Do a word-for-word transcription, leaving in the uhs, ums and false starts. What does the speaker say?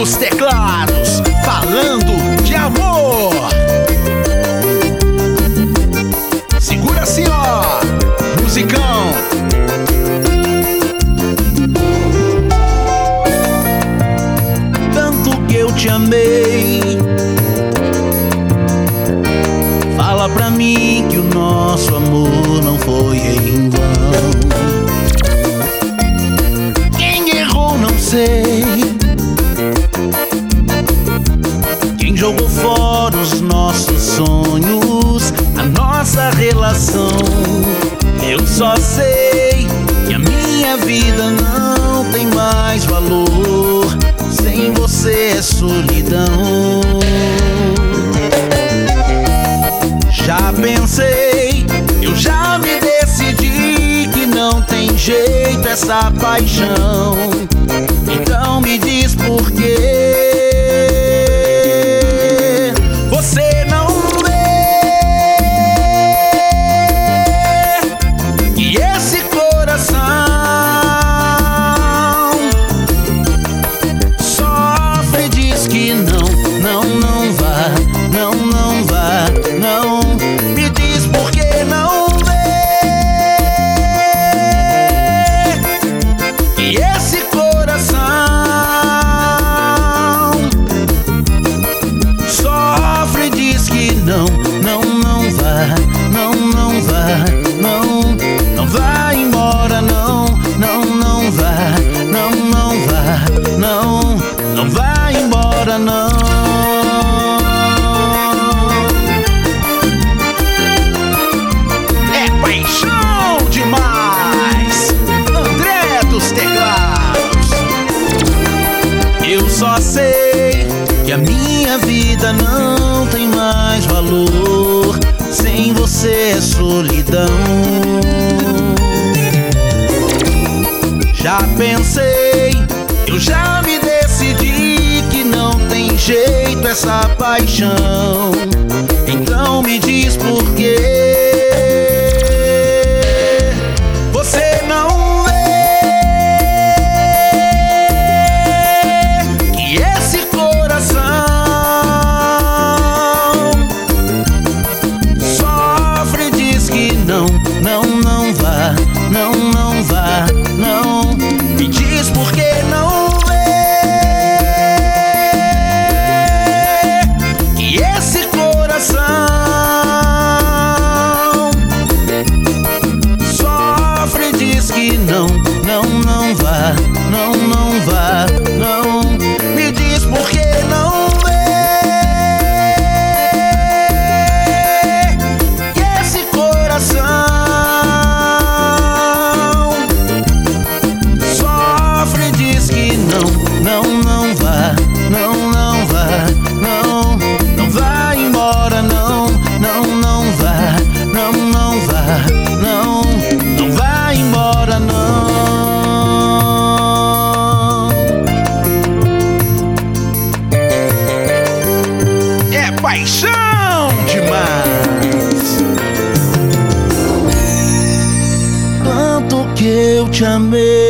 dos teclados, falando de amor. Segura assim, ó, musicão. Tanto que eu te amei, fala pra mim que o nosso amor não foi em vão. Quem errou não sei, quem jogou fora os nossos sonhos, a nossa relação. Eu só sei que a minha vida não tem mais valor, sem você é solidão. Já pensei, eu já me decidi que não tem jeito essa paixão. Então me diz por quê você não vê que esse coração sofre, diz que não, não, não vá, não, não vá, não. Me diz por que não vê que esse coração sofre, diz que não, não, não vá, não, não vá, não, não vá embora, não, não, não vá, não, não vá, não, não vá embora, não. É paixão demais, André dos teclados. Eu só sei que a minha vida não tem mais valor, sem você é solidão. Já pensei, eu já me decidi que não tem jeito essa paixão. Então me diz por quê você não vê que esse coração sofre, diz que não, não, não vá, não, não vá, não. Me diz por que não vê que esse coração sofre, diz que não, não, não vá, não, não vá, não. Me diz por que não vê que esse coração sofre, diz que não, não, não vá, não, não vá, não, não vá embora, não, não, não vá, não, não vá, não, não vá embora, não. É paixão demais. Tanto que eu te amei,